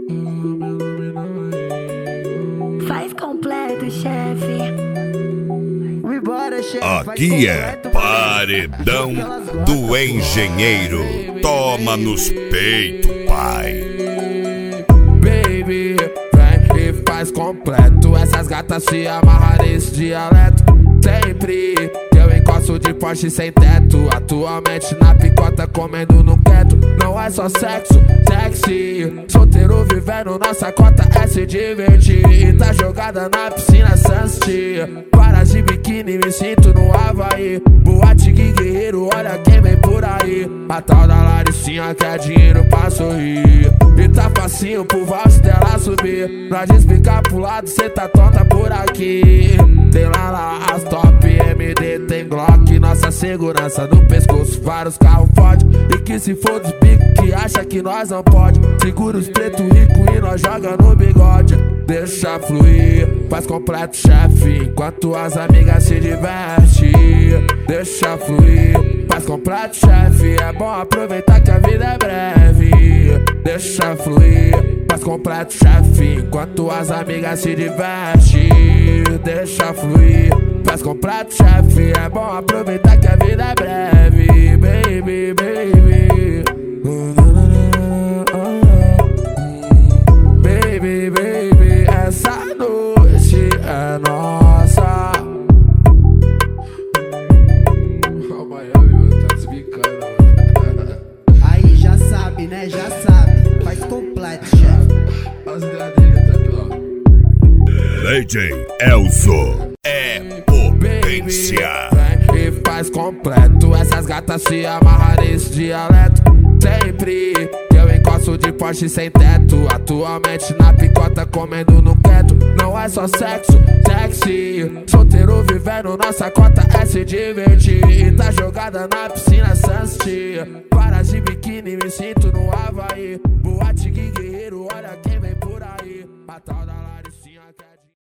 Faz completo, chefe. Aqui é Paredão do Engenheiro. Toma nos peitos, pai. Baby, vem e faz completo. Essas gatas se amarram nesse dialeto. Sempre que eu encosto de Porsche sem teto. Atualmente na picota comendo no quieto. Não é só sexo, sexy. Solteiro vivendo nossa cota é se divertir. E tá jogada na piscina Sunset. Varas de biquíni, me sinto no Havaí. Boate que guerreiro, olha quem vem por aí. A tal da Laricinha quer dinheiro pra sorrir. E tá facinho pro valse dela subir. Pra despicar pro lado, cê tá tonta por aqui. Tem lá as top MD, tem Glock. Nossa segurança no pescoço, vários carros fode. E que se for dos bicos que acha que nós não pode. Segura os preto rico e nós joga no bigode. Deixa fluir, faz completo, chefe, enquanto as amigas se divertem. Deixa fluir, faz completo, chefe, é bom aproveitar que a vida é breve. Deixa fluir, faz completo, chefe, enquanto as amigas se divertem. Deixa fluir, faz completo, chefe, é bom aproveitar que a vida é breve. Baby, baby, baby, baby, essa noite é nossa. O Miami tá desbicando. Aí já sabe, né? Já sabe. Faz completo, chefe. As gradinhas tá aqui, ó. DJ Elzo é potência. Vem e faz completo. Essas gatas se amarram nesse dialeto. Sempre que eu encosto de Porsche sem teto. Atualmente na picota comendo no quieto. Não é só sexo, sexy. Solteiro vivendo nossa cota é se divertir. E tá jogada na piscina Sunset. Varas de biquíni, me sinto no Havaí. Boate que guerreiro, olha quem vem por aí. A tal da Lari